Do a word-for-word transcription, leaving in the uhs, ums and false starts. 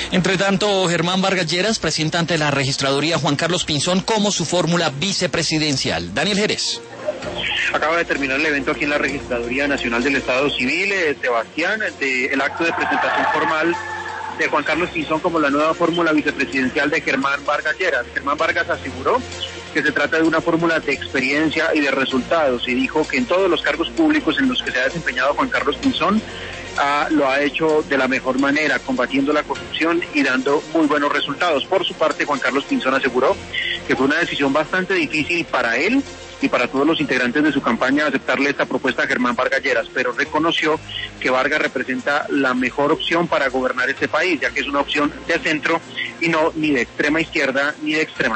Entre tanto, Germán Vargas Lleras presenta ante la registraduría Juan Carlos Pinzón como su fórmula vicepresidencial. Daniel Jerez. Acaba de terminar el evento aquí en la Registraduría Nacional del Estado Civil, eh, Sebastián, de, el acto de presentación formal de Juan Carlos Pinzón como la nueva fórmula vicepresidencial de Germán Vargas Lleras. Germán Vargas aseguró que se trata de una fórmula de experiencia y de resultados, y dijo que en todos los cargos públicos en los que se ha desempeñado Juan Carlos Pinzón, ah, lo ha hecho de la mejor manera, combatiendo la corrupción y dando muy buenos resultados. Por su parte, Juan Carlos Pinzón aseguró que fue una decisión bastante difícil para él y para todos los integrantes de su campaña aceptarle esta propuesta a Germán Vargas Lleras, pero reconoció que Vargas representa la mejor opción para gobernar este país, ya que es una opción de centro y no ni de extrema izquierda ni de extrema